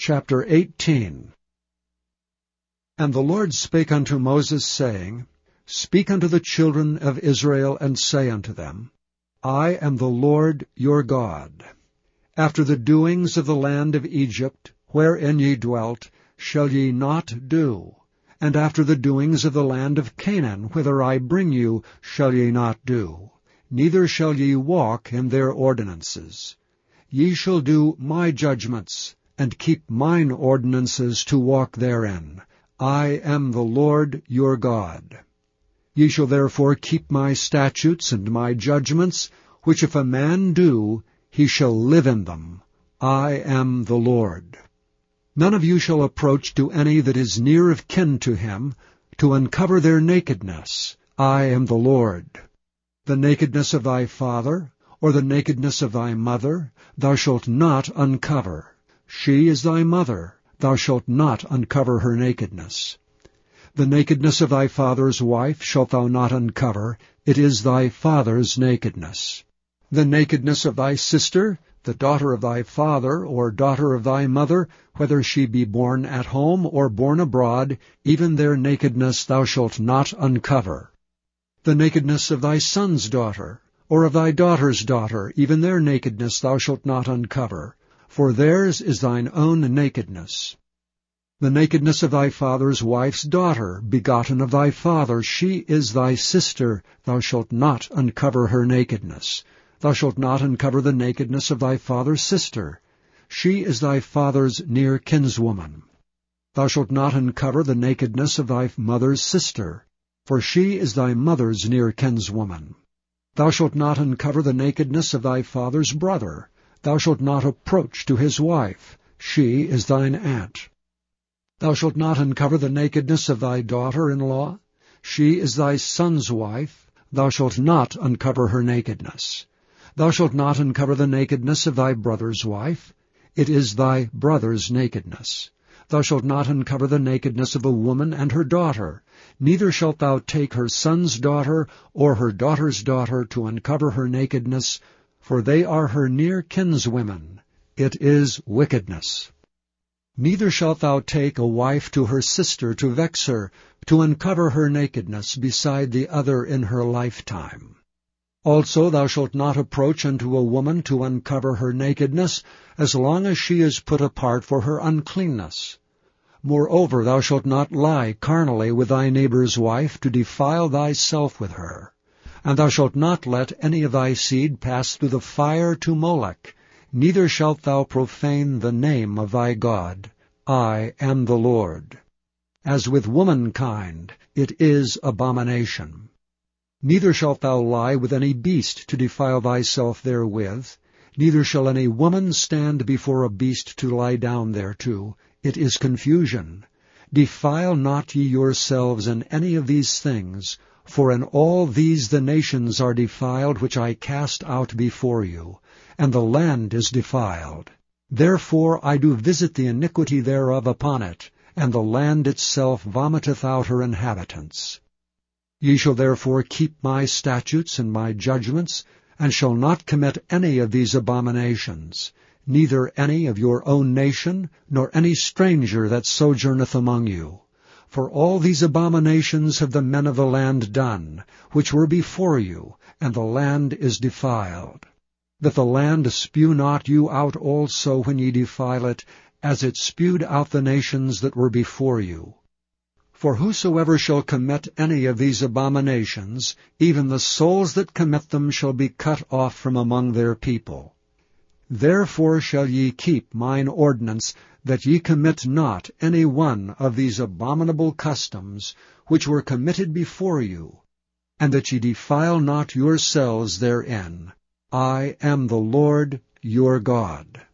Chapter 18. And the Lord spake unto Moses, saying, Speak unto the children of Israel, and say unto them, I am the Lord your God. After the doings of the land of Egypt, wherein ye dwelt, shall ye not do, and after the doings of the land of Canaan, whither I bring you, shall ye not do, neither shall ye walk in their ordinances. Ye shall do my judgments, and keep mine ordinances to walk therein. I am the Lord your God. Ye shall therefore keep my statutes and my judgments, which if a man do, he shall live in them. I am the Lord. None of you shall approach to any that is near of kin to him, to uncover their nakedness. I am the Lord. The nakedness of thy father, or the nakedness of thy mother, thou shalt not uncover. She is thy mother, thou shalt not uncover her nakedness. The nakedness of thy father's wife shalt thou not uncover, it is thy father's nakedness. The nakedness of thy sister, the daughter of thy father, or daughter of thy mother, whether she be born at home or born abroad, even their nakedness thou shalt not uncover. The nakedness of thy son's daughter, or of thy daughter's daughter, even their nakedness thou shalt not uncover, for theirs is thine own nakedness. The nakedness of thy father's wife's daughter, begotten of thy father, she is thy sister, thou shalt not uncover her nakedness. Thou shalt not uncover the nakedness of thy father's sister. She is thy father's near kinswoman. Thou shalt not uncover the nakedness of thy mother's sister, for she is thy mother's near kinswoman. Thou shalt not uncover the nakedness of thy father's brother. Thou shalt not approach to his wife. She is thine aunt. Thou shalt not uncover the nakedness of thy daughter-in-law. She is thy son's wife. Thou shalt not uncover her nakedness. Thou shalt not uncover the nakedness of thy brother's wife. It is thy brother's nakedness. Thou shalt not uncover the nakedness of a woman and her daughter. Neither shalt thou take her son's daughter or her daughter's daughter to uncover her nakedness, for they are her near kinswomen. It is wickedness. Neither shalt thou take a wife to her sister to vex her, to uncover her nakedness beside the other in her lifetime. Also thou shalt not approach unto a woman to uncover her nakedness, as long as she is put apart for her uncleanness. Moreover, thou shalt not lie carnally with thy neighbor's wife, to defile thyself with her. And thou shalt not let any of thy seed pass through the fire to Molech, neither shalt thou profane the name of thy God. I am the Lord. As with womankind, it is abomination. Neither shalt thou lie with any beast to defile thyself therewith, neither shall any woman stand before a beast to lie down thereto. It is confusion. Defile not ye yourselves in any of these things, for in all these the nations are defiled which I cast out before you, and the land is defiled. Therefore I do visit the iniquity thereof upon it, and the land itself vomiteth out her inhabitants. Ye shall therefore keep my statutes and my judgments, and shall not commit any of these abominations, neither any of your own nation, nor any stranger that sojourneth among you. For all these abominations have the men of the land done, which were before you, and the land is defiled. That the land spew not you out also when ye defile it, as it spewed out the nations that were before you. For whosoever shall commit any of these abominations, even the souls that commit them shall be cut off from among their people. Therefore shall ye keep mine ordinance, that ye commit not any one of these abominable customs, which were committed before you, and that ye defile not yourselves therein. I am the Lord your God.